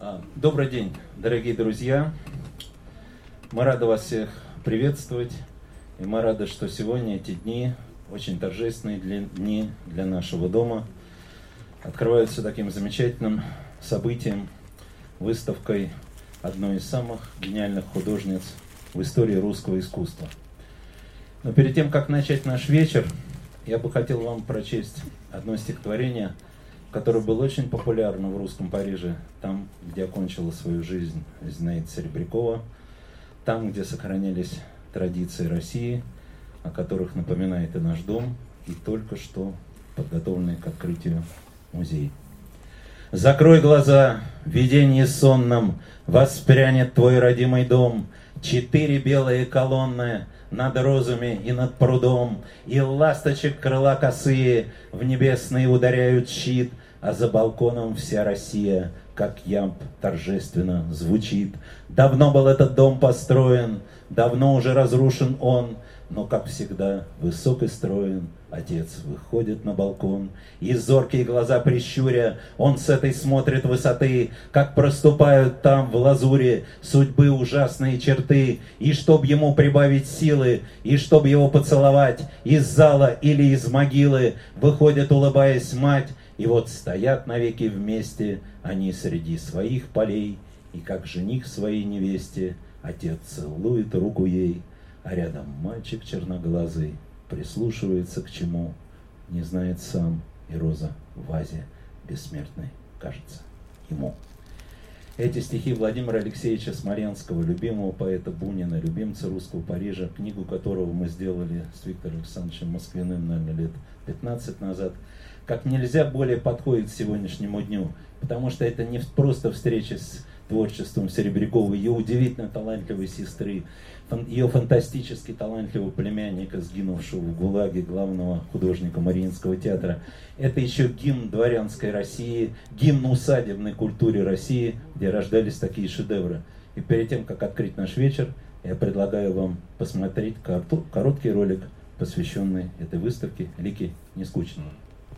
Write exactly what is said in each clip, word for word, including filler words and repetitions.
Добрый день, дорогие друзья. Мы рады вас всех приветствовать. И мы рады, что сегодня эти дни, очень торжественные дни для нашего дома, открываются таким замечательным событием, выставкой одной из самых гениальных художниц в истории русского искусства. Но перед тем, как начать наш вечер, я бы хотел вам прочесть одно стихотворение, которое было очень популярно в русском Париже, там, где окончила свою жизнь Зинаида Серебрякова, там, где сохранялись традиции России, о которых напоминает и наш дом, и только что подготовленный к открытию музей. «Закрой глаза, в видении сонном воспрянет твой родимый дом, четыре белые колонны над розами и над прудом, и ласточек крыла косые в небесные ударяют щит, а за балконом вся Россия, как ямб, торжественно звучит. Давно был этот дом построен, давно уже разрушен он, но, как всегда, высок и строен, отец выходит на балкон, и зоркие глаза прищуря, он с этой смотрит высоты, как проступают там в лазуре судьбы ужасные черты, и чтоб ему прибавить силы, и чтоб его поцеловать, из зала или из могилы выходит, улыбаясь, мать, и вот стоят навеки вместе они среди своих полей, и как жених своей невесте отец целует руку ей, а рядом мальчик черноглазый прислушивается к чему, не знает сам, и роза в вазе бессмертной кажется ему». Эти стихи Владимира Алексеевича Смоленского, любимого поэта Бунина, любимца русского Парижа, книгу которого мы сделали с Виктором Александровичем Москвиным, наверное, лет пятнадцать назад, как нельзя более подходит к сегодняшнему дню, потому что это не просто встреча с творчеством Серебряковой, ее удивительно талантливой сестры, ее фантастически талантливого племянника, сгинувшего в ГУЛАГе, главного художника Мариинского театра. Это еще гимн дворянской России, гимн усадебной культуре России, где рождались такие шедевры. И перед тем, как открыть наш вечер, я предлагаю вам посмотреть короткий ролик, посвященный этой выставке «Лики нескучного».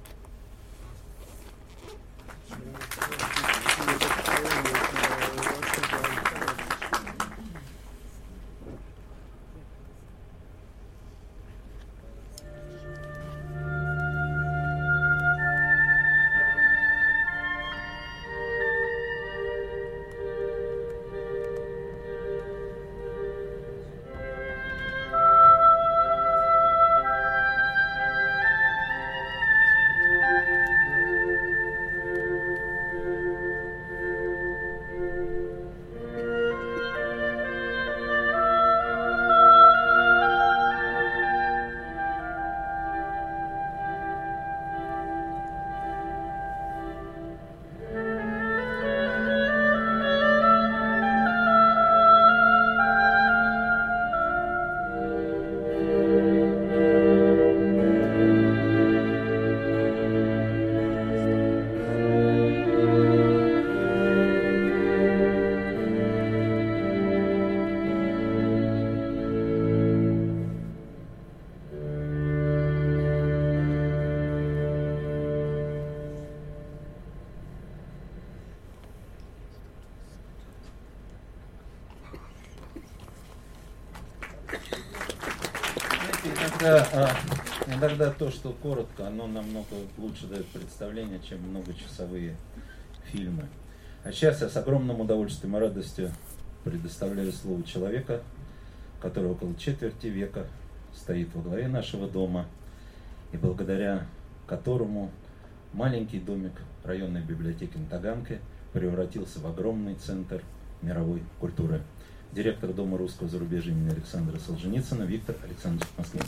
Иногда, иногда то, что коротко, оно намного лучше дает представление, чем многочасовые фильмы. А сейчас я с огромным удовольствием и радостью предоставляю слово человека, который около четверти века стоит во главе нашего дома, и благодаря которому маленький домик районной библиотеки на Таганке превратился в огромный центр мировой культуры. Директор Дома русского зарубежья имени Александра Солженицына Виктор Александрович Москвин.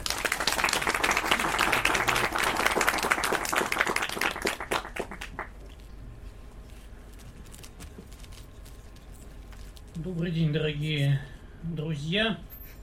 Добрый день, дорогие друзья.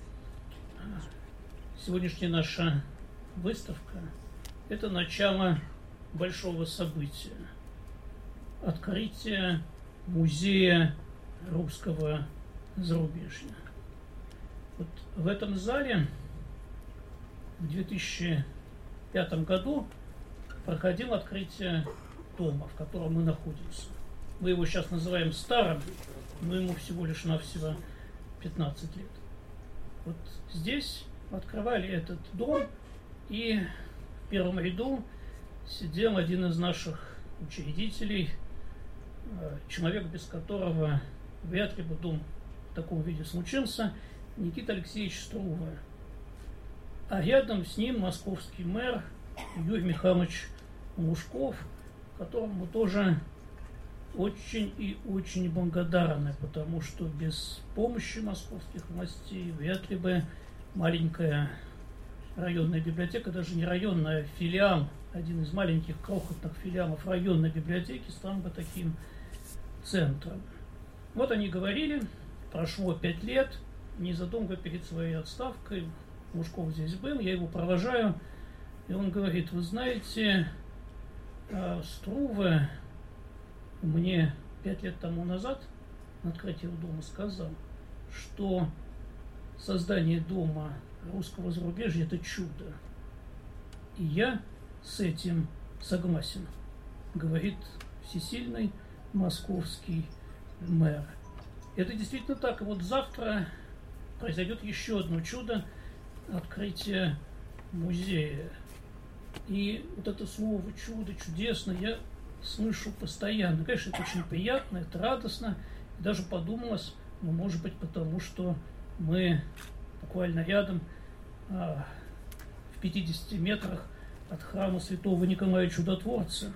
Сегодняшняя наша выставка – это начало большого события. Открытие музея русского зарубежья. Вот в этом зале в две тысячи пятом году проходило открытие дома, в котором мы находимся. мы его сейчас называем старым, но ему всего лишь навсего пятнадцать лет. Вот здесь открывали этот дом, и в первом ряду сидел один из наших учредителей, человек, без которого вряд ли бы дом в таком виде случился, Никита Алексеевич Струве. А рядом с ним московский мэр Юрий Михайлович Лужков, которому тоже очень и очень благодарны, потому что без помощи московских властей вряд ли бы маленькая районная библиотека, даже не районная, а филиал, один из маленьких крохотных филиалов районной библиотеки, стал бы таким центром. Вот они говорили, прошло пять лет, незадолго перед своей отставкой, Лужков здесь был, я его провожаю, и он говорит: вы знаете, Струве мне пять лет тому назад на открытии дома сказал, что создание дома русского зарубежья – это чудо. И я с этим согласен, говорит всесильный московский мэр. Это действительно так. И вот завтра произойдет еще одно чудо – открытие музея. И вот это слово «чудо», «чудесно» я слышу постоянно. Конечно, это очень приятно, это радостно. И даже подумалось, ну, может быть, потому что мы буквально рядом, а, в пятидесяти метрах от храма святого Николая Чудотворца.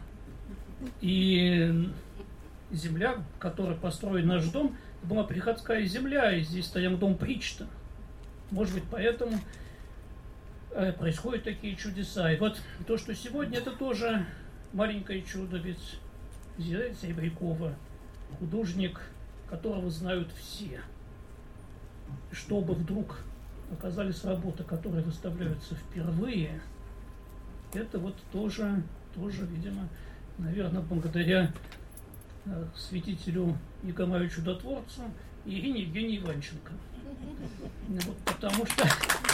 И земля, в которой построен наш дом, была приходская земля, и здесь стоял дом Причта. Может быть, поэтому происходят такие чудеса. И вот то, что сегодня, это тоже маленькое чудо, ведь Зинаида Серебрякова, художник, которого знают все. Чтобы вдруг оказались работы, которые выставляются впервые, это вот тоже, тоже, видимо, наверное, благодаря святителю Николаю Чудотворцу и Ирине Евгении Иванченко. Вот, потому что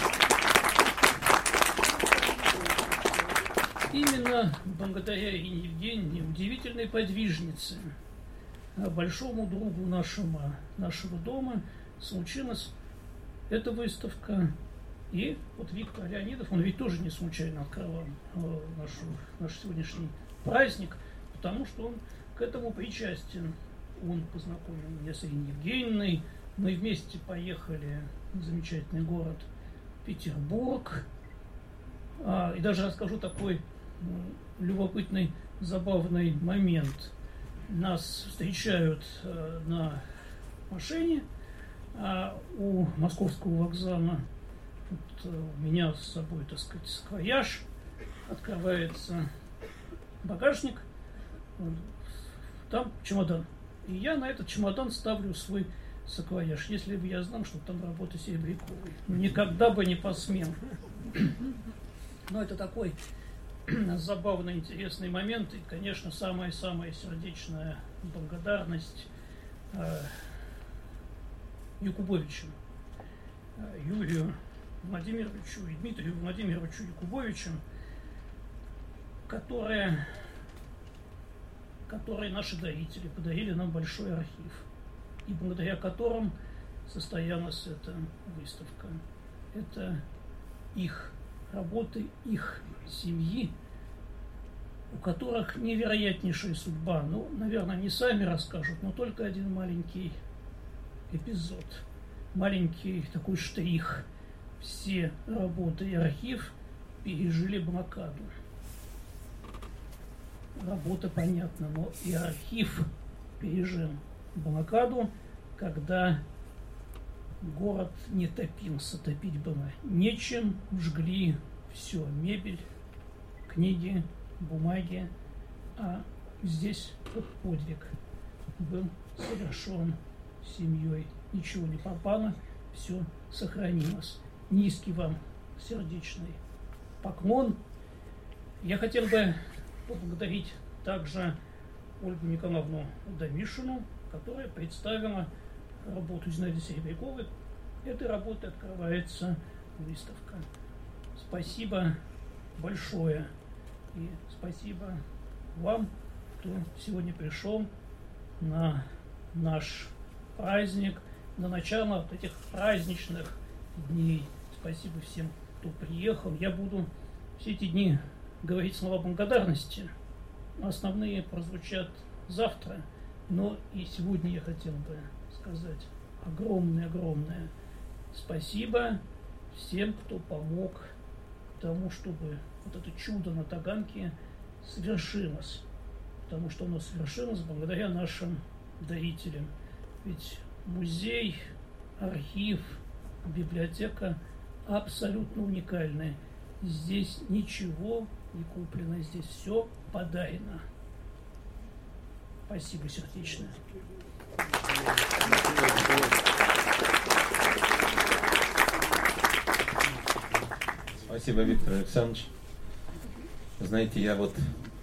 именно благодаря Ирине Евгении, удивительной подвижнице, большому другу нашего, нашего дома, случилась эта выставка. И вот Виктор Леонидов, он ведь тоже не случайно открывал нашу, наш сегодняшний праздник, потому что он к этому причастен. Он познакомил меня с Ириной Евгеньевной, мы вместе поехали в замечательный город Петербург. А, и даже расскажу такой любопытный, забавный момент. Нас встречают а, на машине а у московского вокзала. Вот, у меня с собой, так сказать, саквояж. Открывается багажник. Там чемодан. И я на этот чемодан ставлю свой саквояж. Если бы я знал, что там работа Серебряковой, никогда бы не посмел. Но это такой забавный, интересный момент. И, конечно, самая-самая сердечная благодарность э, Якубовичу, э, Юрию Владимировичу и Дмитрию Владимировичу Якубовичу, которые, которые наши дарители подарили нам большой архив, и благодаря которым состоялась эта выставка. Это их работы, их семьи, у которых невероятнейшая судьба. Ну, наверное, они сами расскажут, но только один маленький эпизод, маленький такой штрих. Все работы и архив пережили блокаду. Работа понятна, но и архив пережил блокаду, когда город не топился, топить было нечем, жгли все, мебель, книги, бумаги, а здесь вот подвиг был совершен семьей, ничего не пропало, все сохранилось. Низкий вам сердечный поклон. Я хотел бы поблагодарить также Ольгу Николаевну Домишину, которая представила работу Зинаиды Серебряковой. Этой работой открывается выставка. Спасибо большое. И спасибо вам, кто сегодня пришел на наш праздник, на начало вот этих праздничных дней. Спасибо всем, кто приехал. Я буду все эти дни говорить слова благодарности. Основные прозвучат завтра, но и сегодня я хотел бы сказать огромное-огромное спасибо всем, кто помог тому, чтобы вот это чудо на Таганке совершилось. Потому что оно совершилось благодаря нашим дарителям. Ведь музей, архив, библиотека абсолютно уникальны. Здесь ничего не куплено, здесь все подарено. Спасибо сердечное. Спасибо, Виктор Александрович. Знаете, я вот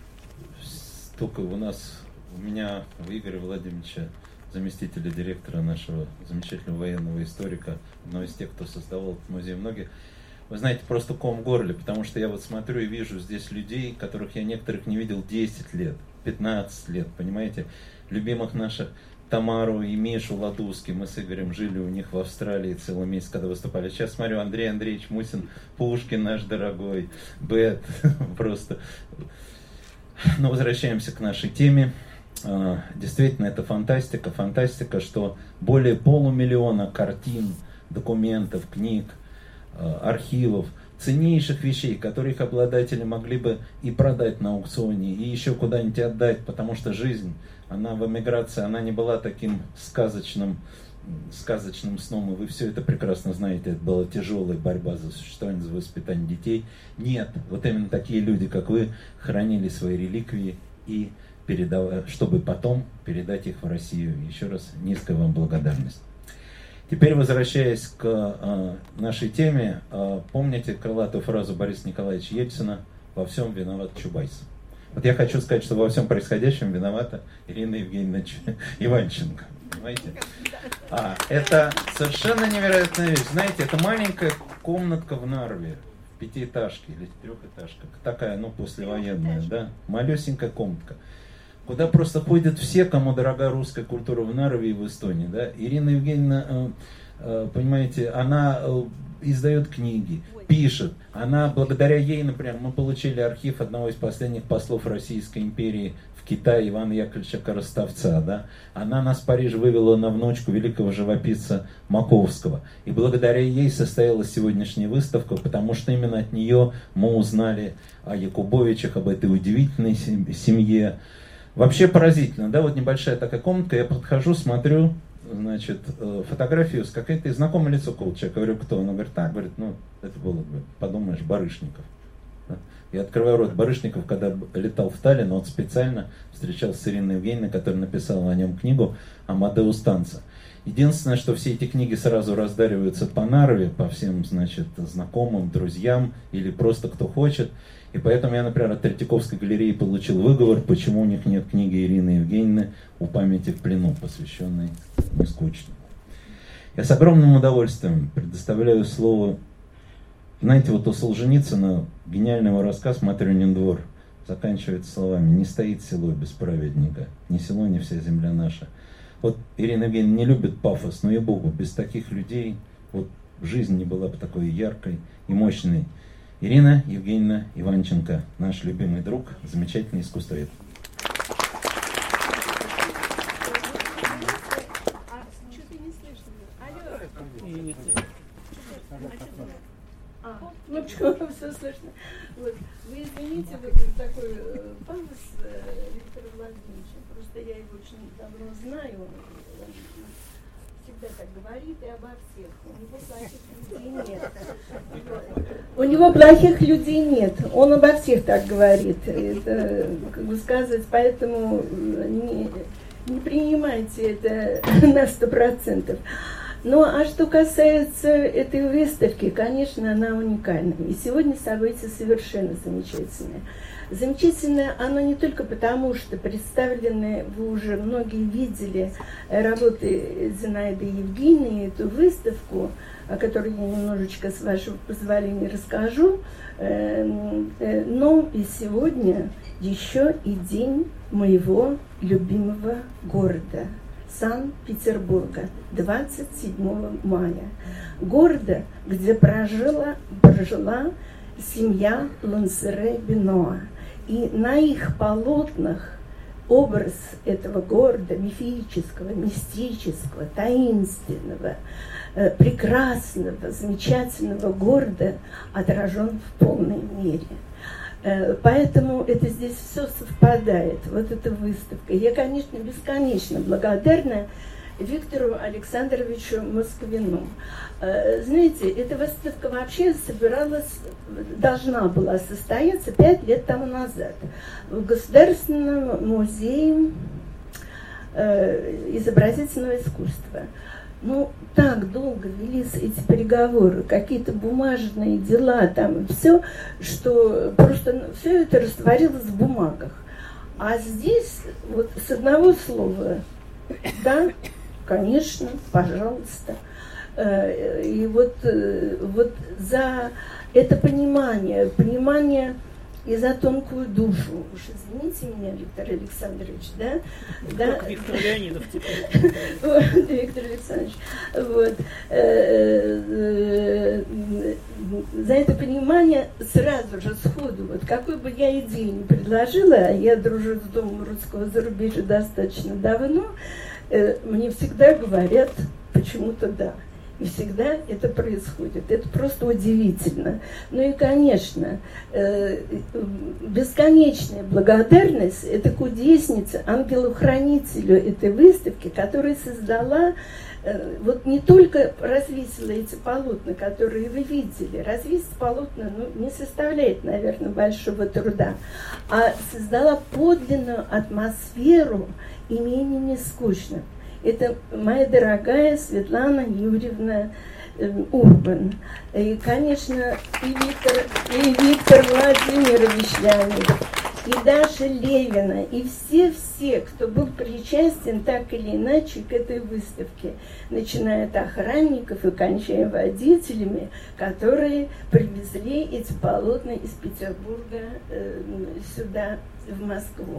только у нас, у меня, у Игоря Владимировича, заместителя директора нашего замечательного военного историка, одного из тех, кто создавал этот музей, многих, вы знаете, просто ком в горле, потому что я вот смотрю и вижу здесь людей, которых я некоторых не видел десять лет, пятнадцать лет, понимаете, любимых наших Тамару и Мишу Ладуски, мы с Игорем жили у них в Австралии целый месяц, когда выступали. Сейчас смотрю, Андрей Андреевич Мусин, Пушкин наш дорогой, Бет, просто. Но возвращаемся к нашей теме. Действительно, это фантастика, фантастика, что более полумиллиона картин, документов, книг, архивов, ценнейших вещей, которые их обладатели могли бы и продать на аукционе, и еще куда-нибудь отдать, потому что жизнь, она в эмиграции, она не была таким сказочным, сказочным сном, и вы все это прекрасно знаете, это была тяжелая борьба за существование, за воспитание детей. Нет, вот именно такие люди, как вы, хранили свои реликвии, и передав... чтобы потом передать их в Россию. Еще раз низкая вам благодарность. Теперь, возвращаясь к э, нашей теме, э, помните крылатую фразу Бориса Николаевича Ельцина «Во всем виноват Чубайс». Вот я хочу сказать, что во всем происходящем виновата Ирина Евгеньевна Иванченко. Понимаете? А, это совершенно невероятная вещь. Знаете, это маленькая комнатка в Нарве, пятиэтажке или трехэтажка, такая, ну, послевоенная, да, малюсенькая комнатка, куда просто ходят все, кому дорога русская культура в Нарве и в Эстонии, да. Ирина Евгеньевна, понимаете, она издает книги, пишет. Она, благодаря ей, например, мы получили архив одного из последних послов Российской империи в Китае, Ивана Яковлевича Коростовца, да. Она нас в Париж вывела на внучку великого живописца Маковского. И благодаря ей состоялась сегодняшняя выставка, потому что именно от нее мы узнали о Якубовичах, об этой удивительной семье. Вообще поразительно, да, вот небольшая такая комнатка, я подхожу, смотрю, значит, фотографию с какое-то знакомое лицо какого-то человека, говорю, кто? Он говорит, так, говорит, ну, это было, подумаешь, Барышников. Я открываю рот, Барышников, когда летал в Таллин, он специально встречался с Ириной Евгеньевной, которая написала о нем книгу «Амадеус Танца». Единственное, что все эти книги сразу раздариваются по Нарве, по всем, значит, знакомым, друзьям или просто кто хочет. И поэтому я, например, от Третьяковской галереи получил выговор, почему у них нет книги Ирины Евгеньевны «У памяти в плену», посвященной нескучному. Я с огромным удовольствием предоставляю слово. Знаете, вот у Солженицына гениальный его рассказ «Матрёнин двор» заканчивается словами: «Не стоит село без праведника, ни село, ни вся земля наша». Вот Ирина Евгеньевна не любит пафос, но и Богу, без таких людей вот жизнь не была бы такой яркой и мощной. Ирина Евгеньевна Иванченко, наш любимый друг, замечательный искусствовед. Ну, почему все слышно? Вот. Вы извините, вот такой э, пафос э, Виктора Владимировича. Просто я его очень давно знаю. Он всегда так говорит и обо всех. У него плохих людей нет. У него плохих людей нет. Он обо всех так говорит. Это, как бы сказать, поэтому не, не принимайте это на сто процентов. Ну, а что касается этой выставки, конечно, она уникальна. И сегодня событие совершенно замечательное. Замечательное оно не только потому, что представлены, вы уже многие видели работы Зинаиды Евгении, эту выставку, о которой я немножечко, с вашего позволения, расскажу, но и сегодня еще и день моего любимого города Санкт-Петербурга, двадцать седьмого мая. Города, где прожила, прожила семья Лансере-Бенуа. И на их полотнах образ этого города, мифического, мистического, таинственного, э, прекрасного, замечательного города отражен в полной мере. Э, поэтому это здесь все совпадает, вот эта выставка. Я, конечно, бесконечно благодарна Виктору Александровичу Москвину. Знаете, эта выставка вообще собиралась, должна была состояться пять лет тому назад в Государственном музее изобразительного искусства. Ну, так долго велись эти переговоры, какие-то бумажные дела, там все, что просто все это растворилось в бумагах. А здесь вот с одного слова, да, конечно, пожалуйста. И вот, вот за это понимание, понимание и за тонкую душу. Уж извините меня, Виктор Александрович, да? Да? Виктор Леонидов теперь. Виктор Александрович. Вот. За это понимание сразу же сходу, вот какой бы я идею ни предложила, а я дружу с Домом русского зарубежья достаточно давно, мне всегда говорят почему-то да. И всегда это происходит. Это просто удивительно. Ну и, конечно, бесконечная благодарность этой кудеснице, ангелу-хранителю этой выставки, которая создала, вот не только развесила эти полотна, которые вы видели. Развесить полотна ну, не составляет, наверное, большого труда, а создала подлинную атмосферу и менее нескучно. Это моя дорогая Светлана Юрьевна э, Урбан. И, конечно, и Виктор, и Виктор Владимирович Леонидов, и Даша Левина, и все-все, кто был причастен так или иначе к этой выставке, начиная от охранников и кончая водителями, которые привезли эти полотна из Петербурга э, сюда, в Москву.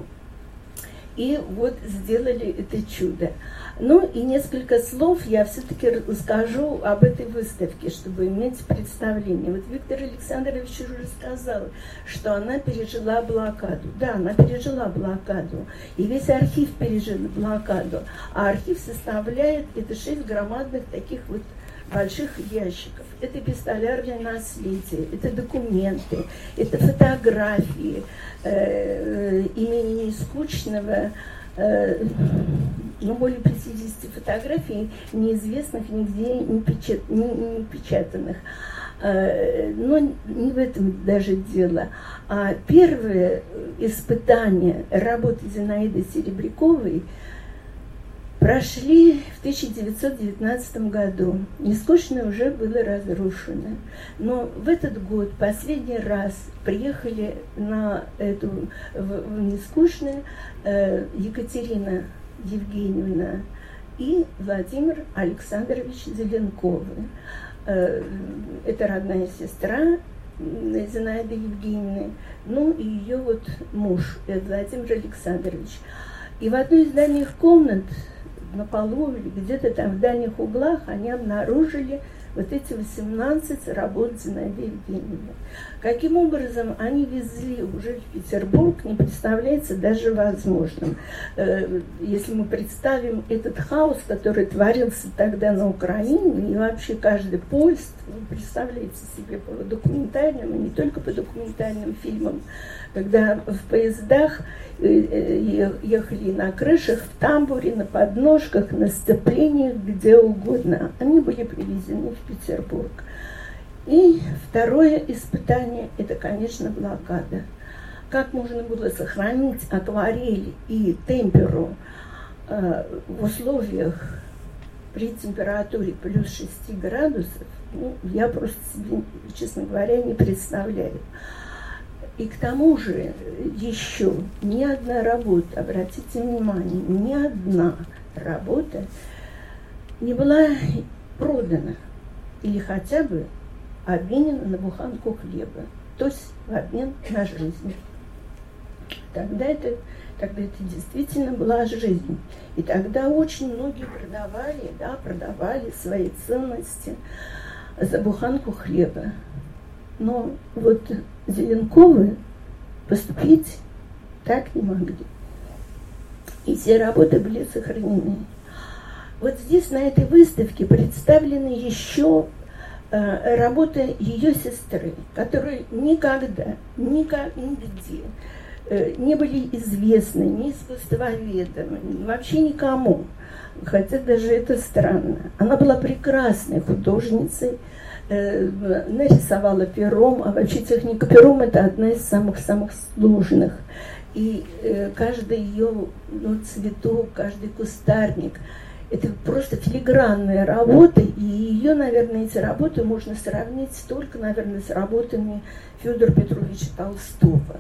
И вот сделали это чудо. Ну и несколько слов я все-таки расскажу об этой выставке, чтобы иметь представление. Вот Виктор Александрович уже сказал, что она пережила блокаду. Да, она пережила блокаду. И весь архив пережил блокаду. А архив составляет, это шесть громадных таких вот больших ящиков. Это эпистолярное наследие, это документы, это фотографии э, имени Нескучного, э, ну, более пятидесяти фотографий, неизвестных, нигде не, печат, не, не печатанных. Э, но не в этом даже дело. А первое испытание работы Зинаиды Серебряковой прошли в тысяча девятьсот девятнадцатом году. Нескучное уже было разрушено. Но в этот год последний раз приехали на эту в, в Нескучное э, Екатерина Евгеньевна и Владимир Александрович Зеленковы. Э, это родная сестра Зинаиды Евгеньевны, ну и ее вот муж Владимир Александрович. И в одной из дальних комнат на полу или где-то там в дальних углах они обнаружили вот эти восемнадцать работ Зинаиды Евгеньевны. Каким образом они везли уже в Петербург, не представляется даже возможным. Если мы представим этот хаос, который творился тогда на Украине, и вообще каждый поезд, вы представляете себе по документальным, и не только по документальным фильмам, когда в поездах ехали на крышах, в тамбуре, на подножках, на сцеплениях, где угодно. Они были привезены в Петербург. И второе испытание – это, конечно, блокада. Как можно было сохранить акварель и темперу э, в условиях при температуре плюс шесть градусов, ну, я просто себе, честно говоря, не представляю. И к тому же еще ни одна работа, обратите внимание, ни одна работа не была продана или хотя бы обменена на буханку хлеба, то есть в обмен на жизнь. Тогда это, тогда это действительно была жизнь. И тогда очень многие продавали, да, продавали свои ценности за буханку хлеба. Но вот Зеленковы поступить так не могли. И все работы были сохранены. Вот здесь на этой выставке представлены еще э, работы ее сестры, которые никогда, никак, нигде э, не были известны ни искусствоведам, вообще никому. Хотя даже это странно. Она была прекрасной художницей, э, нарисовала пером, а вообще техника пером – это одна из самых-самых сложных. И э, каждый ее ну, цветок, каждый кустарник – это просто филигранная работа, и ее, наверное, эти работы можно сравнить только, наверное, с работами Федора Петровича Толстого.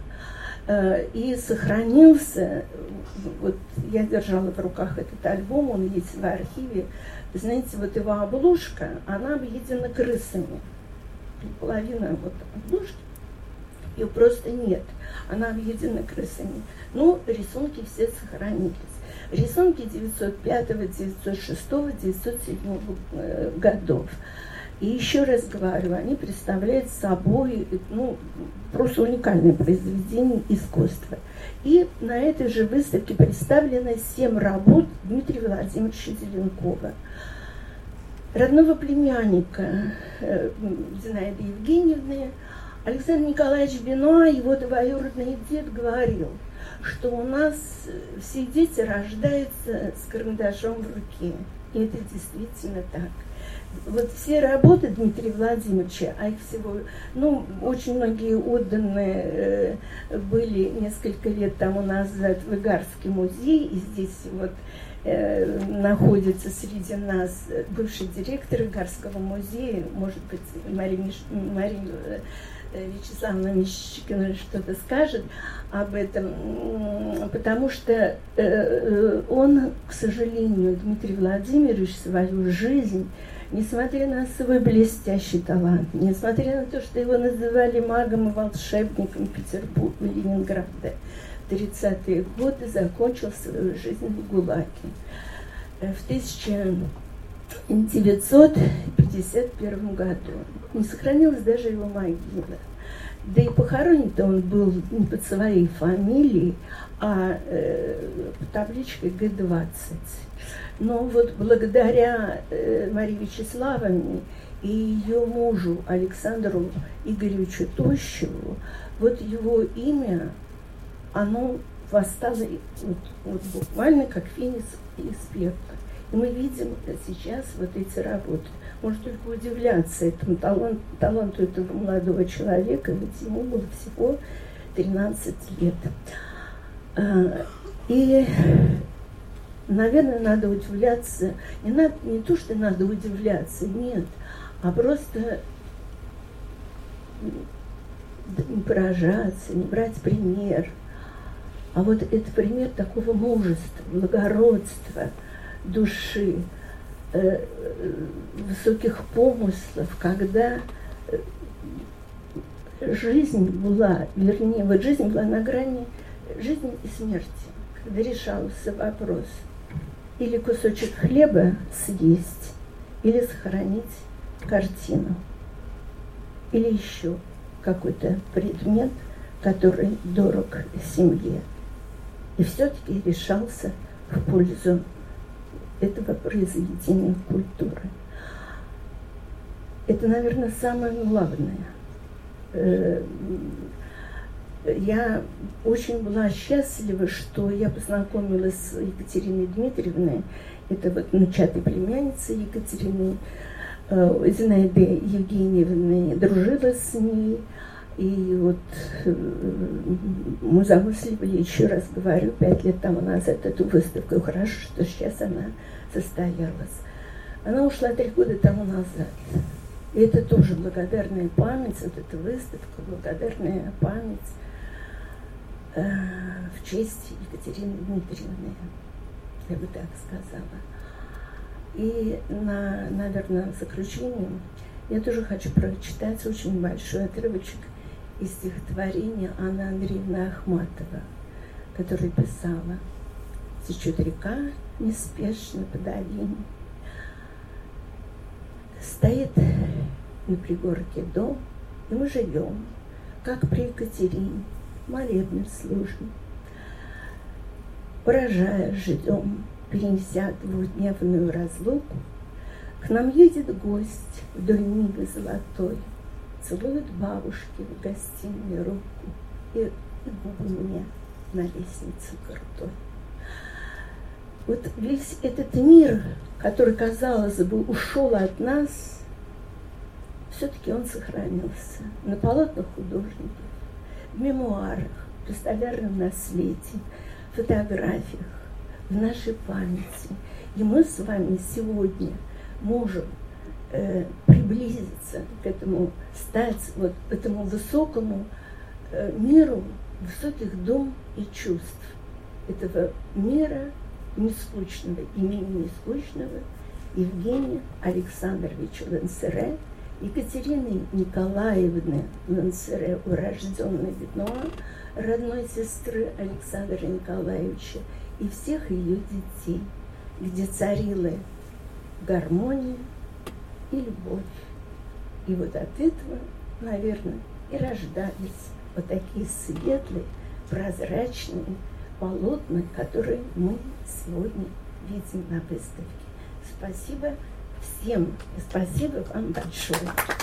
И сохранился, вот я держала в руках этот альбом, он есть в архиве, знаете, вот его обложка, она объедена крысами. Половина вот обложки, ее просто нет, она объедена крысами. Ну, рисунки все сохранились. Рисунки девятьсот пятого, девятьсот шестого, девятьсот седьмого годов. И еще раз говорю, они представляют собой ну, просто уникальное произведение искусства. И на этой же выставке представлено семь работ Дмитрия Владимировича Зеленкова. Родного племянника э, Зинаиды Евгеньевны Александр Николаевич Бенуа, его двоюродный дед, говорил, что у нас все дети рождаются с карандашом в руке. И это действительно так. Вот все работы Дмитрия Владимировича, а их всего, ну, очень многие отданные э, были несколько лет тому назад в Игарский музей, и здесь вот э, находится среди нас бывший директор Игарского музея, может быть, Мария, Миш... Мария Вячеславовна Мищикина что-то скажет об этом, потому что э, он, к сожалению, Дмитрий Владимирович, свою жизнь, несмотря на свой блестящий талант, несмотря на то, что его называли магом и волшебником Петербурга и Ленинграда, в тридцатые годы закончил свою жизнь в ГУЛАГе. В тысяча девятьсот пятьдесят первом году не сохранилась даже его могила. Да и похоронен-то он был не под своей фамилией, а э, по табличке Г двадцать. Но вот благодаря э, Марии Вячеславовне и ее мужу Александру Игоревичу Тощеву, вот его имя, оно восстало вот, вот буквально как феникс из пепла. И мы видим сейчас вот эти работы. Можно только удивляться этому таланту, таланту этого молодого человека, ведь ему было всего тринадцать лет. И, наверное, надо удивляться, не, надо, не то, что надо удивляться, нет, а просто не поражаться, не брать пример. А вот это пример такого мужества, благородства, души, э, высоких помыслов, когда жизнь была, вернее, вот жизнь была на грани жизни и смерти, когда решался вопрос или кусочек хлеба съесть, или сохранить картину, или еще какой-то предмет, который дорог семье. И все-таки решался в пользу этого произведения культуры. Это, наверное, самое главное. Я очень была счастлива, что я познакомилась с Екатериной Дмитриевной, это вот внучатой племянницей Екатерины, Зинаиды Евгеньевны, дружила с ней. И вот мы замыслили, еще раз говорю, пять лет тому назад эту выставку. Хорошо, что сейчас она состоялась. Она ушла три года тому назад. И это тоже благодарная память, вот эта выставка, благодарная память э, в честь Екатерины Дмитриевны, я бы так сказала. И, на, наверное, в заключение я тоже хочу прочитать очень большой отрывочек из стихотворения Анны Андреевны Ахматова, которая писала: «Течет река неспешно по долине, стоит на пригорке дом, и мы живем, как при Екатерине, молебны служим. Поражая ждем, перенеся двухдневную разлуку, к нам едет гость вдоль Нивы золотой, целует бабушки в гостиной руку и, и губы мне на лестнице крутой». Вот весь этот мир, который, казалось бы, ушел от нас, все-таки он сохранился на полотнах художников, в мемуарах, в столярном наследии, фотографиях, в нашей памяти. И мы с вами сегодня можем э, приблизиться к этому, стать вот этому высокому э, миру высоких дум и чувств, этого мира нескучного, имени нескучного Евгения Александровича Лансере, Екатерины Николаевны Лансере, урожденной Бенуа, родной сестры Александра Николаевича, и всех ее детей, где царила гармония и любовь. И вот от этого, наверное, и рождались вот такие светлые, прозрачные полотна, которые мы сегодня видим на выставке. Спасибо всем, и спасибо вам большое.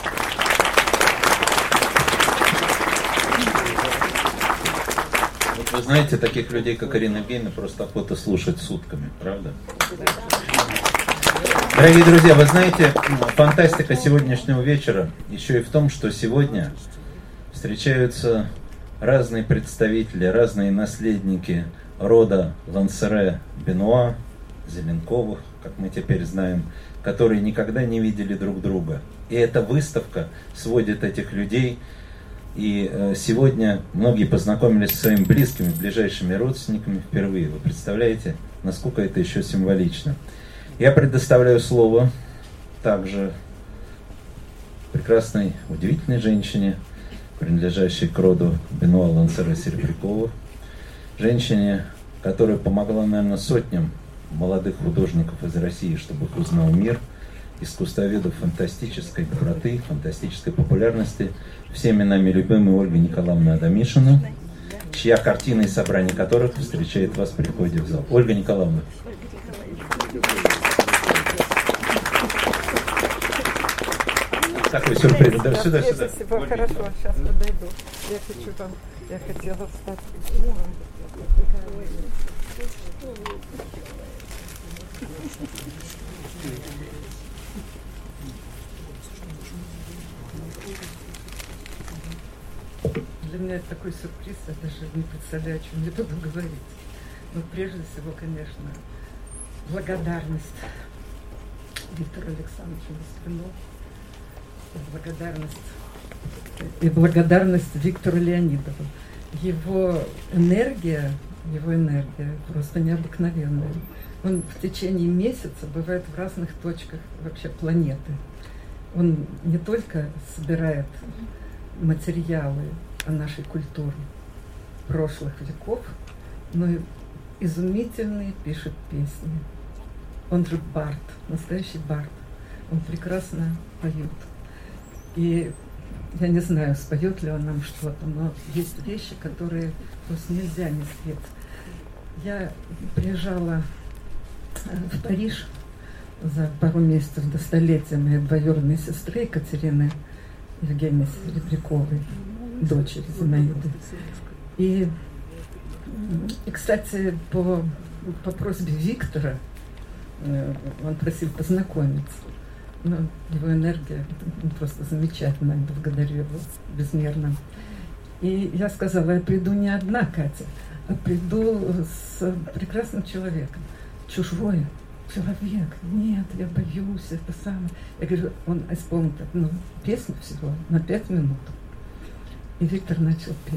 Вот вы знаете, таких людей, как Ирина Евгеньевна, просто охота слушать сутками, правда? Дорогие друзья, вы знаете, фантастика сегодняшнего вечера еще и в том, что сегодня встречаются разные представители, разные наследники рода Лансере Бенуа, Зеленковых, как мы теперь знаем, которые никогда не видели друг друга. И эта выставка сводит этих людей. И сегодня многие познакомились со своими близкими, ближайшими родственниками впервые. Вы представляете, насколько это еще символично. Я предоставляю слово также прекрасной, удивительной женщине, принадлежащей к роду Бенуа Лансере Серебряковых. Женщине, которая помогла, наверное, сотням молодых художников из России, чтобы их узнал мир, искусствоведов фантастической доброты, фантастической популярности, всеми нами любимой Ольга Николаевна Адамишина, чья картина и собрание которых встречает вас при входе в зал. Ольга Николаевна. Такой сюрприз. Да, сюда, сюда. Спасибо, Ольга, хорошо, Николаевна. Сейчас подойду. Я хочу там, я хотела встать. Для меня это такой сюрприз, я даже не представляю, о чем я буду говорить. Но прежде всего, конечно, благодарность Виктору Александровичу Листвину, благодарность и благодарность Виктору Леонидову. Его энергия, его энергия просто необыкновенная. Он в течение месяца бывает в разных точках вообще планеты. Он не только собирает материалы о нашей культуре прошлых веков, но и изумительные пишет песни. Он же бард, настоящий бард. Он прекрасно поет. И я не знаю, споет ли он нам что-то, но есть вещи, которые просто нельзя не спеть. Я приезжала в Париж за пару месяцев до столетия моей двоюродной сестры Екатерины Евгении Серебряковой, дочери Зинаиды. И, и кстати, по, по просьбе Виктора, он просил познакомиться. Ну, его энергия просто замечательная, благодарю его безмерно. И я сказала, я приду не одна, Катя, а приду с прекрасным человеком, чужой, человек, нет, я боюсь, это самое. Я говорю, он исполнил одну песню всего на пять минут. И Виктор начал петь.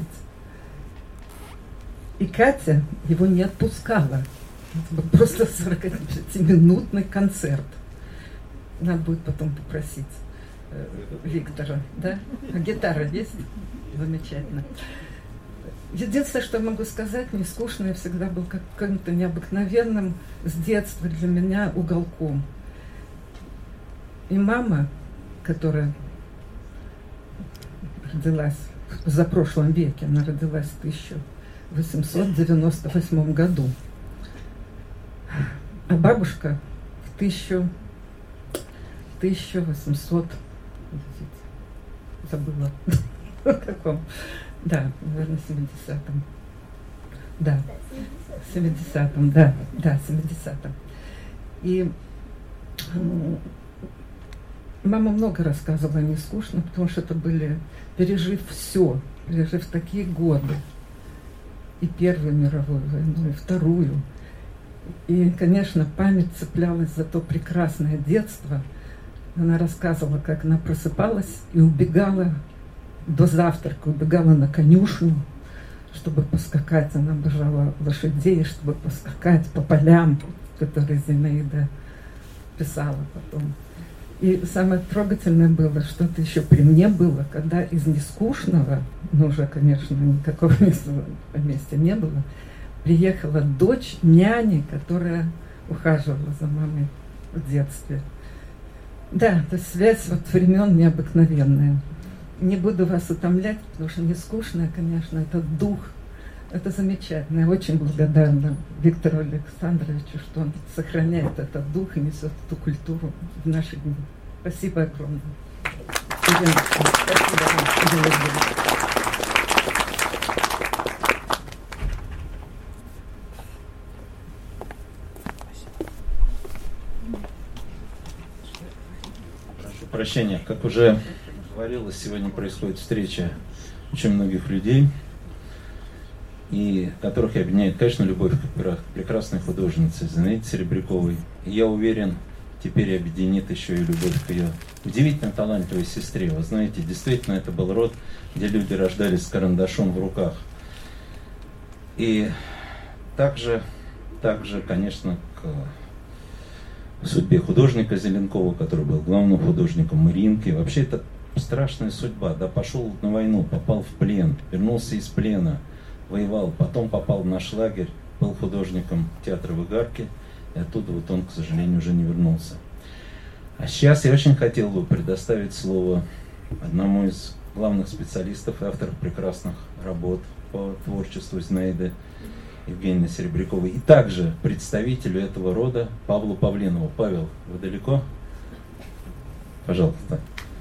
И Катя его не отпускала. Это был просто сорокапятиминутный концерт. Надо будет потом попросить э, Виктора, да? А гитара есть? Замечательно. Единственное, что я могу сказать, не скучно, я всегда был как каким-то необыкновенным с детства для меня уголком. И мама, которая родилась в запрошлом веке, она родилась в тысяча восемьсот девяносто восьмом году, а бабушка в тысяча восемьсот забыла в каком. Да, наверное, в семидесятом. Да, в семидесятом, да, да, в семидесятом. И мама много рассказывала, не скучно, потому что это были, пережив все, пережив такие годы, и Первую мировую войну, и Вторую. И, конечно, память цеплялась за то прекрасное детство. Она рассказывала, как она просыпалась и убегала до завтрака, убегала на конюшню, чтобы поскакать. Она обожала лошадей, чтобы поскакать по полям, которые Зинаида писала потом. И самое трогательное было, что это еще при мне было, когда из нескучного, ну уже, конечно, никакого места не было, приехала дочь няни, которая ухаживала за мамой в детстве. Да, то есть связь вот времен необыкновенная. Не буду вас утомлять, потому что не скучно, конечно, это дух, это замечательно. Я очень благодарна Виктору Александровичу, что он сохраняет этот дух и несет эту культуру в наши дни. Спасибо огромное. Спасибо вам. Прошу прощения, как уже говорилось, сегодня происходит встреча очень многих людей, и которых объединяет, конечно, любовь к прекрасной художнице Зинаиде Серебряковой. И я уверен, теперь объединит еще и любовь к ее удивительно талантливой сестре. Вы знаете, действительно, это был род, где люди рождались с карандашом в руках. И также, также, конечно, к судьбе художника Зеленкова, который был главным художником Мариинки. Вообще, это страшная судьба. Да, пошел на войну, попал в плен, вернулся из плена, воевал, потом попал в наш лагерь, был художником театра в Игарке, и оттуда вот он, к сожалению, уже не вернулся. А сейчас я очень хотел бы предоставить слово одному из главных специалистов и авторов прекрасных работ по творчеству Зинаиды Евгеньевны Серебряковой, и также представителю этого рода Павлу Павленову. Павел, вы далеко? Пожалуйста.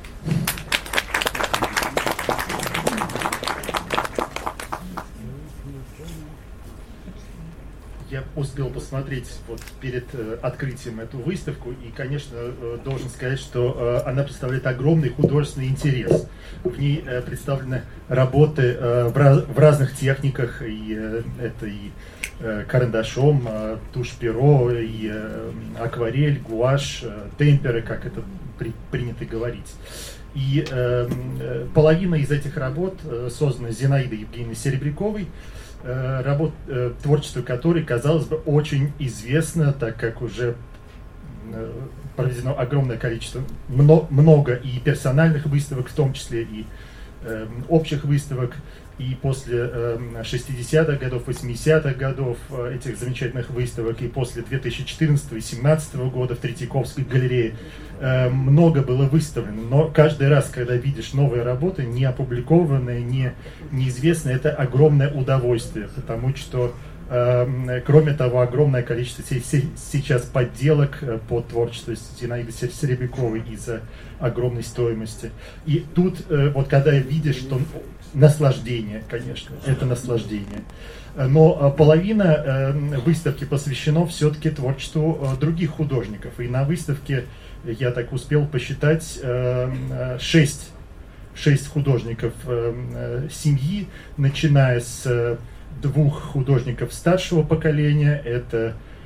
Я успел посмотреть вот перед э, открытием эту выставку, и, конечно, э, должен сказать, что э, она представляет огромный художественный интерес. В ней э, представлены работы э, в, раз, в разных техниках, и э, это и э, карандашом, э, тушь-перо, и э, акварель, гуашь, э, темперы, как это при, принято говорить. И э, э, половина из этих работ э, создана Зинаидой Евгеньевной Серебряковой, работ, творчество которой, казалось бы, очень известно, так как уже проведено огромное количество, много и персональных выставок, в том числе и э, общих выставок. И после э, шестидесятых годов, восьмидесятых годов э, этих замечательных выставок, и после две тысячи четырнадцатого и две тысячи семнадцатого года в Третьяковской галерее э, много было выставлено. Но каждый раз, когда видишь новые работы, не опубликованные, не, неизвестные, это огромное удовольствие, потому что, э, кроме того, огромное количество сейчас подделок под творчество Зинаиды Серебряковой из-за огромной стоимости. И тут, э, вот когда видишь, что наслаждение, конечно, это наслаждение. Но половина выставки посвящена все-таки творчеству других художников. И на выставке я так успел посчитать шесть, шесть художников семьи, начиная с двух художников старшего поколения. Это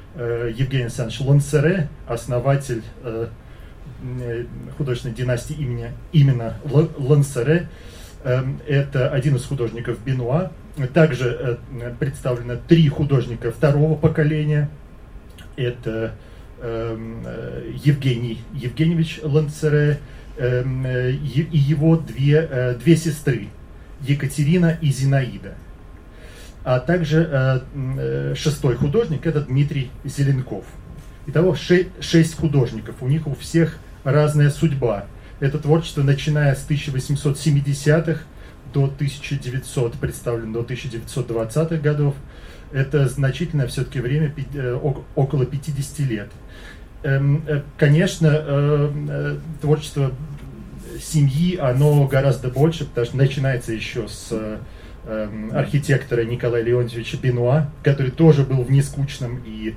Евгений Александрович Лансере, основатель художественной династии имени, именно Лансере. Это один из художников Бенуа. Также представлено три художника второго поколения. Это Евгений Евгеньевич Лансере и его две, две сестры, Екатерина и Зинаида. А также шестой художник – это Дмитрий Зеленков. Итого шесть художников. У них у всех разная судьба. Это творчество, начиная с тысяча восемьсот семидесятых до тысяча девятисотых, представлено до тысяча девятьсот двадцатых годов. Это значительное все-таки время, около пятидесяти лет. Конечно, творчество семьи, оно гораздо больше, потому что начинается еще с архитектора Николая Леонтьевича Бенуа, который тоже был в нескучном и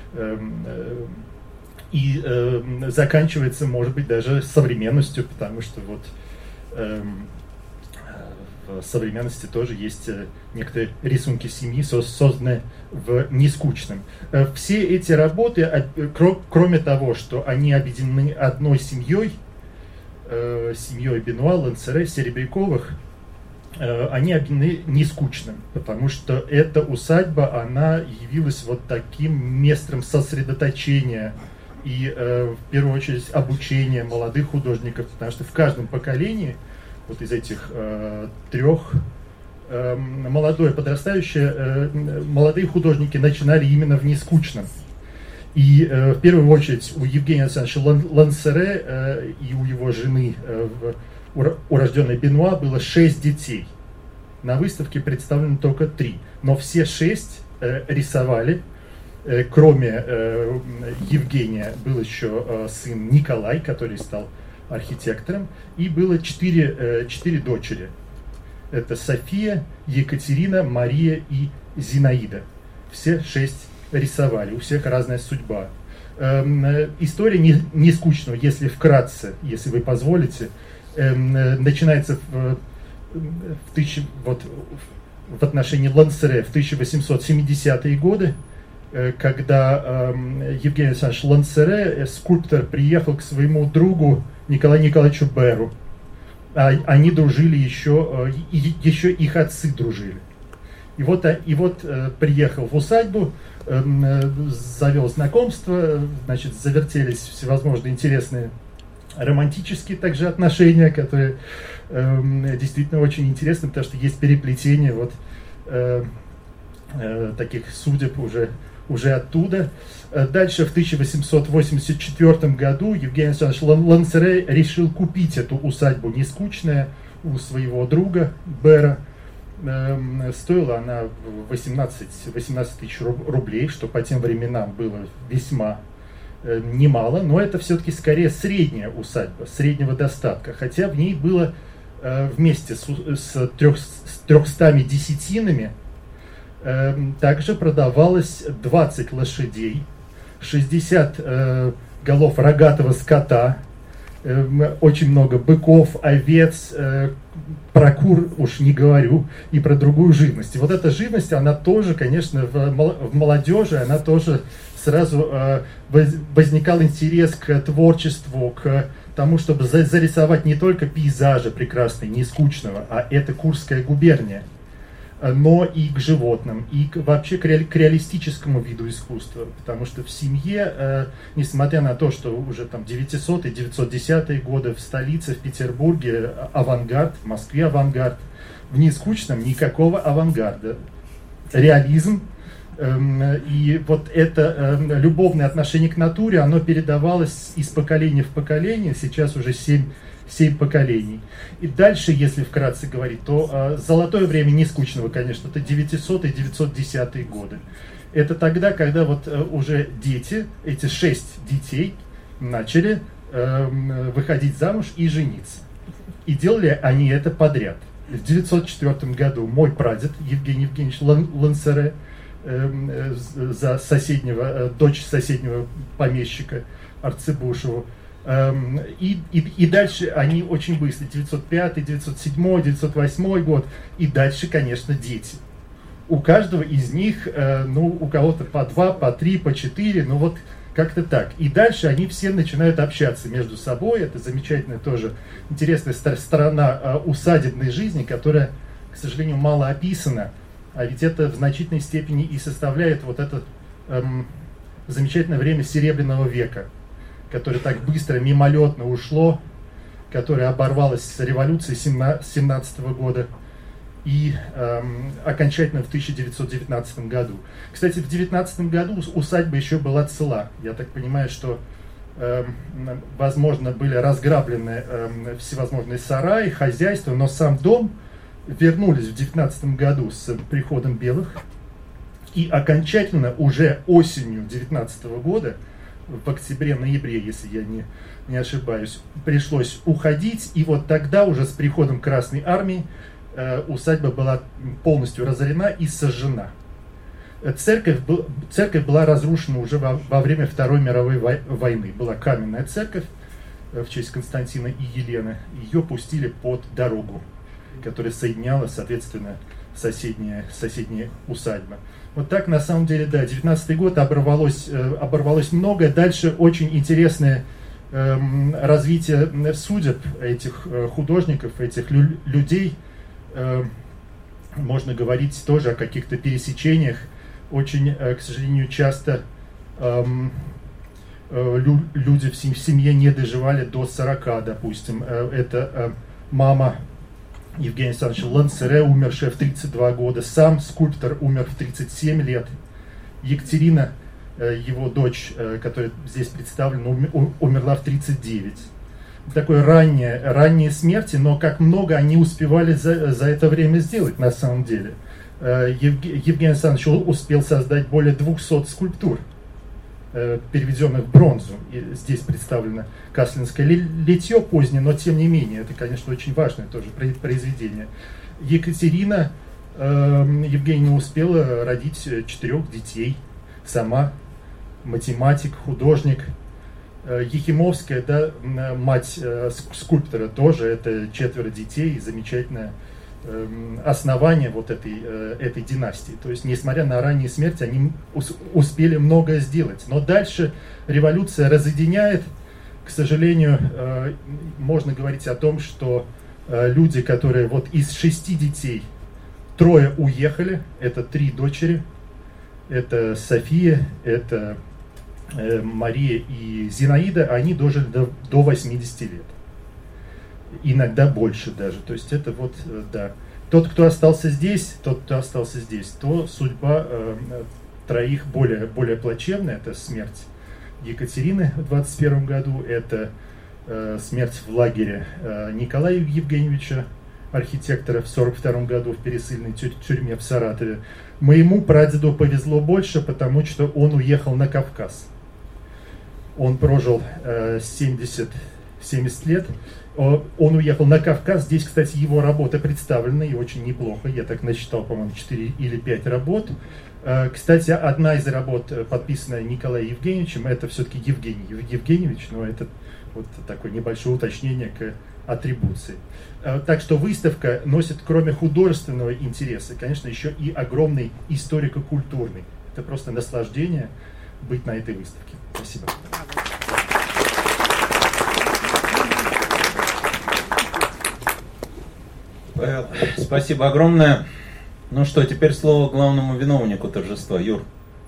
и э, заканчивается, может быть, даже современностью, потому что вот э, в современности тоже есть некоторые рисунки семьи, созданные в нескучном. Все эти работы, кроме того, что они объединены одной семьей, э, семьей Бенуа, Лансере, Серебряковых, э, они объединены нескучным, потому что эта усадьба, она явилась вот таким местом сосредоточения и э, в первую очередь обучение молодых художников, потому что в каждом поколении вот из этих э, трех э, молодое подрастающее, э, молодые художники начинали именно в нескучном. И э, в первую очередь у Евгения Александровича Лансере э, и у его жены, э, урожденной Бенуа, было шесть детей. На выставке представлены только три, но все шесть э, рисовали. Кроме э, Евгения был еще э, сын Николай, который стал архитектором, и было четыре, э, четыре дочери. Это София, Екатерина, Мария и Зинаида. Все шесть рисовали, у всех разная судьба. Э, э, история не, не скучная, если вкратце, если вы позволите. Э, э, начинается в, в, тысячи, вот, в отношении Лансере в тысяча восемьсот семидесятые годы, когда э, Евгений Александрович Лансере, скульптор, приехал к своему другу Николаю Николаевичу Беру. А, они дружили еще, э, и, еще их отцы дружили. И вот, и вот э, приехал в усадьбу, э, завел знакомство, значит, завертелись всевозможные интересные романтические также отношения, которые э, действительно очень интересны, потому что есть переплетение вот э, э, таких судеб уже уже оттуда. Дальше в тысяча восемьсот восемьдесят четвёртом году Евгений Александрович Лансере решил купить эту усадьбу нескучная у своего друга Бера. Стоила она восемнадцать тысяч рублей, что по тем временам было весьма немало, но это все-таки скорее средняя усадьба, среднего достатка, хотя в ней было вместе с, с, трех, с трехстами десятинами также продавалось двадцать лошадей, шестьдесят э, голов рогатого скота, э, очень много быков, овец, э, про кур уж не говорю, и про другую живность. И вот эта живность, она тоже, конечно, в, в молодежи, она тоже сразу э, возникал интерес к творчеству, к тому, чтобы за, зарисовать не только пейзажи прекрасные, не скучного, а это Курская губерния, но и к животным, и к, вообще к, ре, к реалистическому виду искусства, потому что в семье, э, несмотря на то, что уже там девятисотые, девятьсот десятые годы в столице, в Петербурге авангард, в Москве авангард, в нескучном никакого авангарда. Реализм, э, и вот это э, любовное отношение к натуре, оно передавалось из поколения в поколение, сейчас уже семь семь поколений. И дальше, если вкратце говорить, то э, золотое время нескучного, конечно, это девятисотые, девятьсот десятые годы. Это тогда, когда вот э, уже дети, эти шесть детей, начали э, выходить замуж и жениться. И делали они это подряд. В девятьсот четвёртом году мой прадед Евгений Евгеньевич Лансере э, э, за соседнего, э, дочь соседнего помещика Арцебушеву. И, и, и дальше они очень быстро, девятьсот пятый, девятьсот седьмой, девятьсот восьмой год, и дальше, конечно, дети. у каждого из них, э, ну, у кого-то по два, по три, по четыре, ну вот как-то так. И дальше они все начинают общаться между собой. Это замечательная тоже интересная сторона э, усадебной жизни, которая, к сожалению, мало описана. А ведь это в значительной степени и составляет вот это эм, замечательное время Серебряного века, которое так быстро, мимолетно ушло, которое оборвалось с революцией семнадцатого года и эм, окончательно в тысяча девятьсот девятнадцатом году. Кстати, в девятнадцатом году усадьба еще была цела. Я так понимаю, что, эм, возможно, были разграблены эм, всевозможные сараи, хозяйства, но сам дом вернулись в девятнадцатом году с приходом белых. И окончательно уже осенью девятнадцатого года, в октябре-ноябре, если я не, не ошибаюсь, пришлось уходить. И вот тогда уже с приходом Красной Армии э, усадьба была полностью разорена и сожжена. Церковь, был, церковь была разрушена уже во, во время Второй мировой войны. Была каменная церковь в честь Константина и Елены. Ее пустили под дорогу, которая соединяла, соответственно, соседние, соседние усадьбы. Вот так, на самом деле, да, девятнадцатый год оборвалось, оборвалось многое. Дальше очень интересное э, развитие судеб этих художников, этих лю- людей. Э, можно говорить тоже о каких-то пересечениях. Очень, э, к сожалению, часто э, э, лю- люди в семье не доживали до сорока, допустим. Э, это э, мама Евгения Александровича Лансере, умершая в тридцать два года. Сам скульптор умер в тридцать семь лет. Екатерина, его дочь, которая здесь представлена, умерла в тридцать девять. Такое раннее, ранние смерти, но как много они успевали за, за это время сделать на самом деле. Евгений Александрович успел создать более двухсот скульптур, переведенных в бронзу. И здесь представлено каслинское литье позднее, но тем не менее, это, конечно, очень важное тоже произведение. Екатерина э, Евгеньевна успела родить четырех детей сама, математик, художник. Ехимовская, да, мать скульптора, тоже это четверо детей, замечательная основание вот этой, этой династии. То есть, несмотря на ранние смерти, они успели многое сделать. Но дальше революция разъединяет. К сожалению, можно говорить о том, что люди, которые вот из шести детей, трое уехали, это три дочери, это София, это Мария и Зинаида, они дожили до, до восьмидесяти лет. Иногда больше даже. То есть это вот, да. Тот, кто остался здесь, тот, кто остался здесь, то судьба э, троих более, более плачевная. Это смерть Екатерины в двадцать первом году, это э, смерть в лагере э, Николая Евгеньевича, архитектора, в сорок втором году в пересыльной тю- тюрьме в Саратове. Моему прадеду повезло больше, потому что он уехал на Кавказ. Он прожил э, семьдесят, семьдесят лет. Он уехал на Кавказ. Здесь, кстати, его работа представлена и очень неплохо. Я так насчитал, по-моему, четыре или пять работ. Кстати, одна из работ, подписанная Николаем Евгеньевичем, это все-таки Евгений Евгеньевич, но это вот такое небольшое уточнение к атрибуции. Так что выставка носит, кроме художественного интереса, конечно, еще и огромный историко-культурный. Это просто наслаждение быть на этой выставке. Спасибо. Павел, спасибо огромное. Ну что, теперь слово главному виновнику торжества, Юр.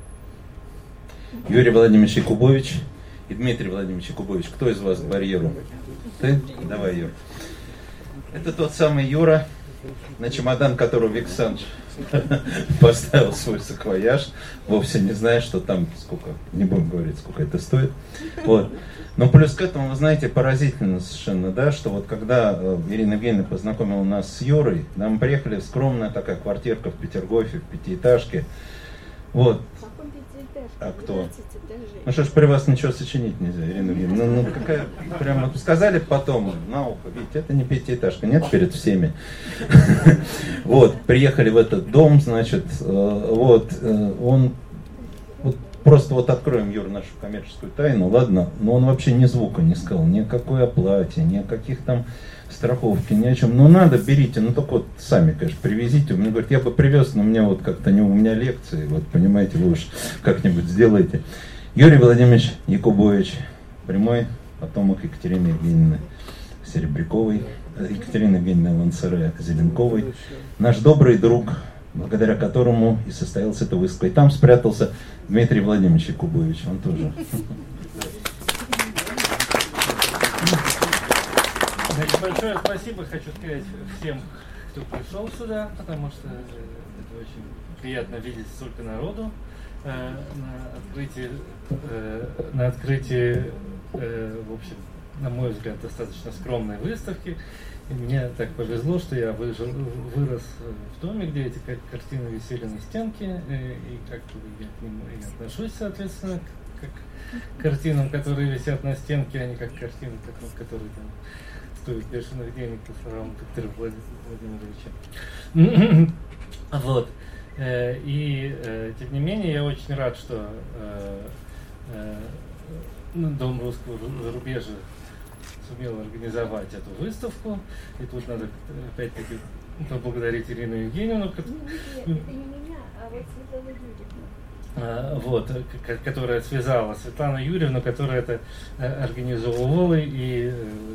Юрий Владимирович Якубович и Дмитрий Владимирович Якубович. Кто из вас к барьеру? Ты? Давай, Юр. Это тот самый Юра, на чемодан которого Вик Александрович поставил свой саквояж, вовсе не зная, что там сколько, не будем говорить, сколько это стоит. Вот. Но плюс к этому, вы знаете, поразительно совершенно, да, что вот когда Ирина Евгеньевна познакомила нас с Юрой, да, мы приехали в скромная такая квартирка в Петергофе, в пятиэтажке. Вот. А кто? Ну что ж, при вас ничего сочинить нельзя, Ирина Евгеньевна. Ну, ну какая, прямо сказали потом на ухо, видите, это не пятиэтажка, нет, перед всеми. Вот, приехали в этот дом, значит, вот, он просто вот откроем, Юр, нашу коммерческую тайну, ладно, но он вообще ни звука не сказал, ни о какой оплате, ни о каких там страховке, ни о чем. Ну надо, берите, ну только вот сами, конечно, привезите. Он мне говорит, я бы привез, но у меня вот как-то не у меня лекции, вот понимаете, вы уж как-нибудь сделайте. Юрий Владимирович Якубович, прямой потомок Екатерины Евгеньевны Серебряковой, Екатерины Евгеньевны Лансере Зеленковой, наш добрый друг, благодаря которому и состоялась эта выставка. И там спрятался Дмитрий Владимирович Якубович, он тоже. Значит, большое спасибо хочу сказать всем, кто пришел сюда, потому что это очень приятно видеть столько народу э, на открытии, э, на открытии э, в общем, на мой взгляд, достаточно скромной выставки. И мне так повезло, что я выжил, вырос в доме, где эти картины висели на стенке, и как-то я к ним и отношусь, соответственно, как к картинам, которые висят на стенке, а не как картины, которые там стоят бешеных денег, по словам Виктора Владимировича. Вот. И, тем не менее, я очень рад, что Дом русского зарубежья сумел организовать эту выставку. И тут надо опять-таки поблагодарить Ирину Евгеньевну. Это не меня, а вот Светлану Юрьевну. Вот, которая связала Светлану Юрьевну, которая это организовывала и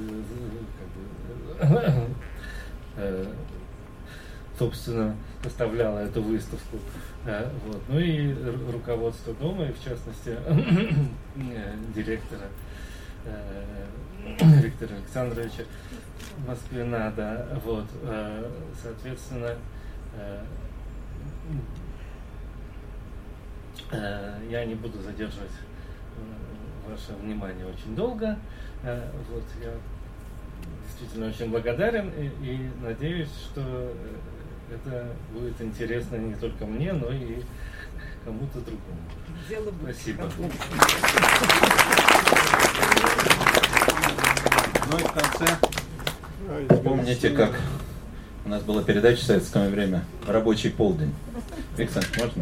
собственно составляла эту выставку. Вот. Ну и руководство дома, и в частности директора Виктора Александровича Москвина, да, вот, соответственно, я не буду задерживать ваше внимание очень долго. Вот, я действительно очень благодарен и, и надеюсь, что это будет интересно не только мне, но и кому-то другому. Дело Спасибо. Ну и в конце, помните, как у нас была передача в советское время «Рабочий полдень». Виктор, можно?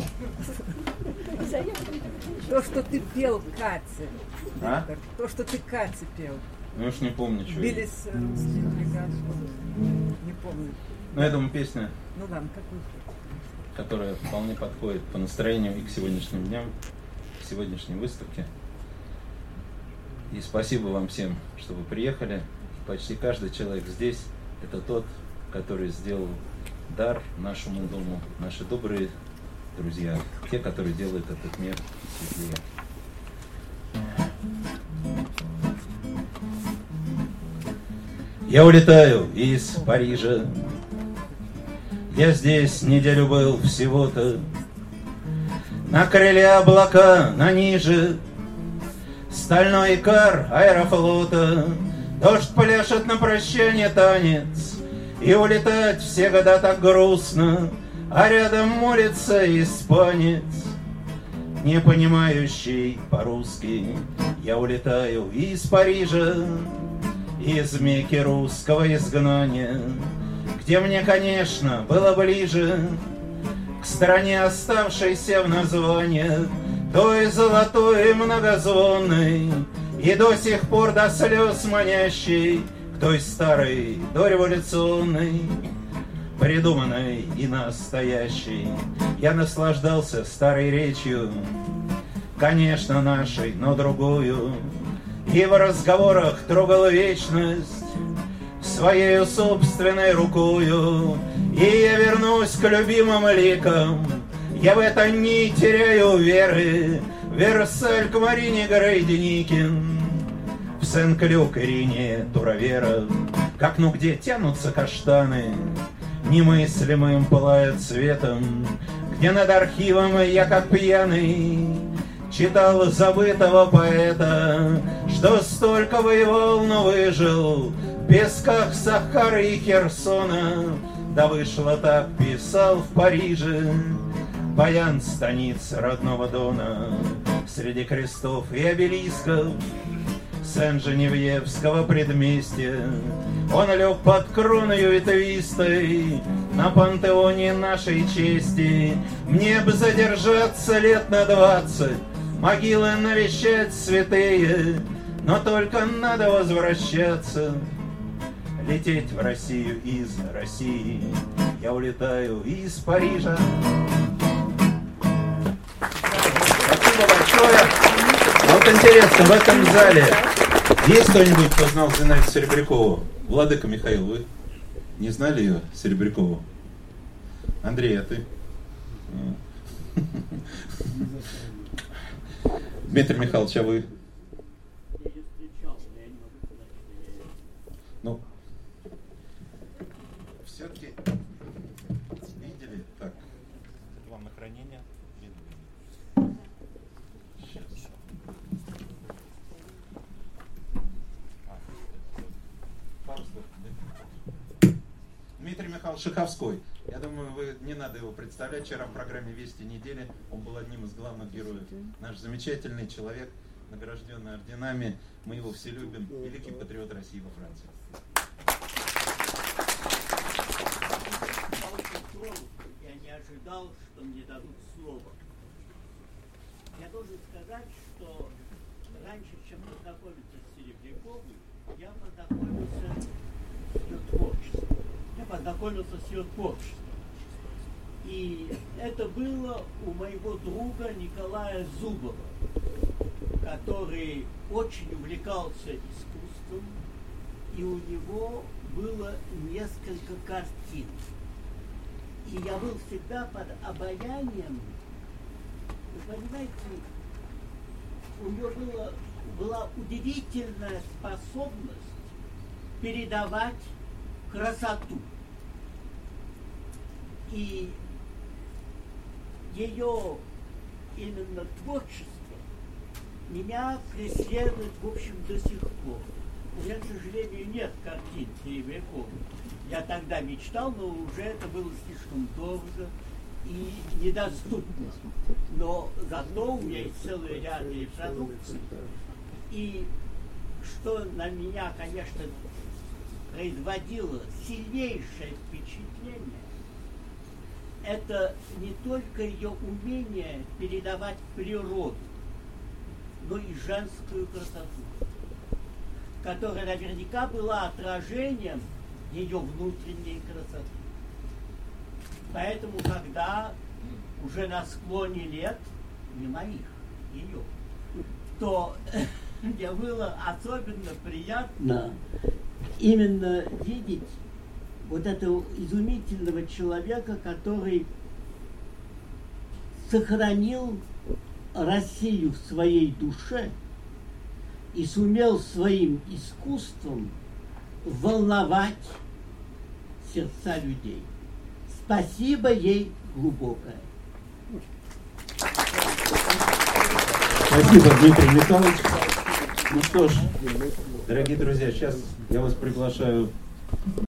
То, что ты пел Кате, А? то, что ты Кате пел. Ну уж не помню, что. Бились русские бригады. Не помню. Ну, я думаю, песня, Ну ладно, какую? которая вполне подходит по настроению и к сегодняшним дням, к сегодняшней выставке. И спасибо вам всем, что вы приехали. Почти каждый человек здесь – это тот, который сделал дар нашему дому, наши добрые друзья, те, которые делают этот мир светлее. Я улетаю из Парижа. Я здесь неделю был всего-то. На крыле облака, на ниже стальной икар аэрофлота. Дождь пляшет на прощание танец, и улетать все года так грустно. А рядом молится испанец, не понимающий по-русски. Я улетаю из Парижа, из Мекки русского изгнания, где мне, конечно, было ближе к стране, оставшейся в названии, той золотой и многозвонной, и до сих пор до слез манящей, к той старой дореволюционной, придуманной и настоящей. Я наслаждался старой речью, конечно, нашей, но другую, и в разговорах трогал вечность своею собственной рукою. И я вернусь к любимым ликам, я в это не теряю веры. Версаль к Марине Грейденикин, в Сен-Клю к Ирине Туровера. Как ну где тянутся каштаны, немыслимым пылают цветом, где над архивом я как пьяный читал забытого поэта, что столько воевал, но выжил в песках Сахары и Херсона. Да вышло так, писал в Париже баян станиц родного Дона. Среди крестов и обелисков Сен-Женевьевского предместья он лег под кроною ветвистой на пантеоне нашей чести. Мне б задержаться лет на двадцать могилы навещать святые, но только надо возвращаться, лететь в Россию из России. Я улетаю из Парижа. Спасибо большое. Вот интересно, в этом зале есть кто-нибудь, кто знал Зинаиду Серебрякову? Владыка Михаил, вы не знали ее, Серебрякову? Андрей, а ты? Дмитрий Михайлович, а вы? Ну, все-таки видели? Так, это вам на хранение. Сейчас. Пару слов. Дмитрий Михайлович Шаховской. Я думаю, вы не надо его представлять. Вчера в программе «Вести недели» он был одним из главных героев. Наш замечательный человек, награжденный орденами. Мы его все любим. Великий патриот России во Франции. Я не ожидал, что мне дадут слово. Я должен сказать, что раньше, чем познакомиться с Серебряковой, я познакомился с ее творчеством. Я познакомился с ее творчеством. И это было у моего друга Николая Зубова, который очень увлекался искусством, и у него было несколько картин. И я был всегда под обаянием. Вы понимаете, у него было, была удивительная способность передавать красоту. И ее именно творчество меня преследует, в общем, до сих пор. У меня, к сожалению, нет картин Серебряковой. Я тогда мечтал, но уже это было слишком дорого и недоступно. Но зато у меня есть целый ряд репродукций. И что на меня, конечно, производило сильнейшее впечатление, это не только ее умение передавать природу, но и женскую красоту, которая наверняка была отражением ее внутренней красоты. Поэтому, когда уже на склоне лет, не моих, ее, то мне было особенно приятно именно видеть вот этого изумительного человека, который сохранил Россию в своей душе и сумел своим искусством волновать сердца людей. Спасибо ей глубокое. Спасибо, Дмитрий Михайлович. Ну что ж, дорогие друзья, сейчас я вас приглашаю